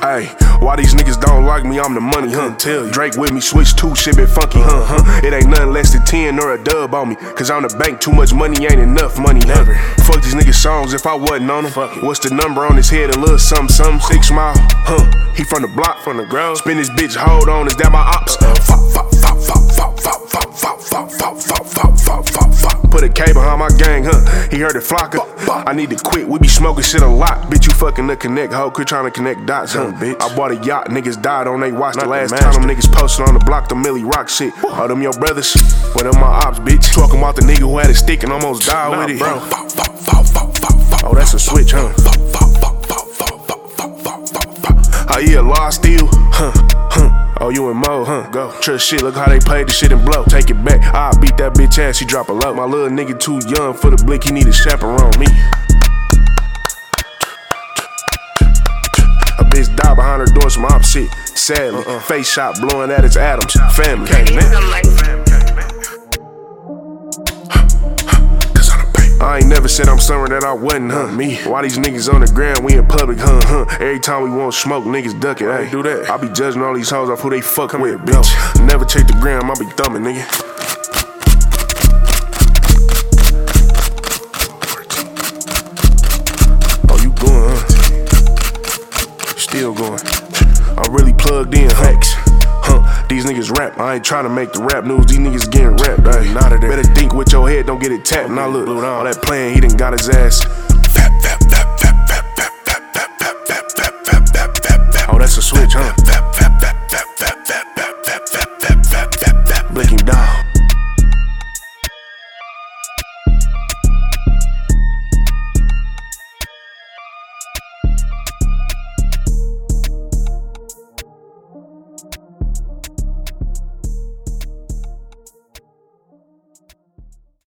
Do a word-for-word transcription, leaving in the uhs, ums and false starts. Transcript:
Ayy, why these niggas don't like me, I'm the money, huh? Tell you. Drake with me, switch two, shit been funky, huh? huh? It ain't nothing less than ten or a dub on me. Cause on the bank, too much money ain't enough money, never. Fuck these niggas songs if I wasn't on them. Fuck it. What's the number on his head? A little something, something. Six mile, huh? He from the block, from the ground. Spin this bitch, hold on, is that my ops? Fuck, fuck, fuck, fuck, fuck, fuck, fuck, fuck, fuck, fuck, fuck, fuck, fuck, fuck, fuck. Put a K behind my gang, huh? He heard it flocka. I need to quit, we be smoking shit a lot. Bitch, you fucking the connect, hoe. Quit trying to connect dots, huh? Bitch. I bought a yacht, niggas died on they watch. The last time them niggas posted on the block, the Millie Rock shit. All them your brothers, well, them my ops, bitch. Talking about the nigga who had a stick and almost died with it, bro. Oh, that's a switch, huh? Oh, yeah, law steal, huh? Huh? Oh, you and Mo, huh? Go. Trust shit, look how they played the shit and blow. Take it back, I'll beat that bitch ass, she drop a low. My little nigga too young for the blick, he need a chaperone. Me. A bitch died behind her door, some op shit. Sadly, uh-uh. Face shot blowing at its atoms. Family. Can't man. I ain't never said I'm somewhere that I wasn't, huh? Me. Why these niggas on the ground, we in public, huh? huh? Every time we want smoke, niggas duck it, ayy. Do that. I be judging all these hoes off who they fuck with, bitch. No. Never check the gram, I be thumbing, nigga. Oh, you going, huh? Still going. I'm really plugged in, facts. Huh, these niggas rap, I ain't tryna make the rap news, these niggas getting rapped, ayy. Better think with your head, don't get it tapped. Now look, all that playing, he done got his ass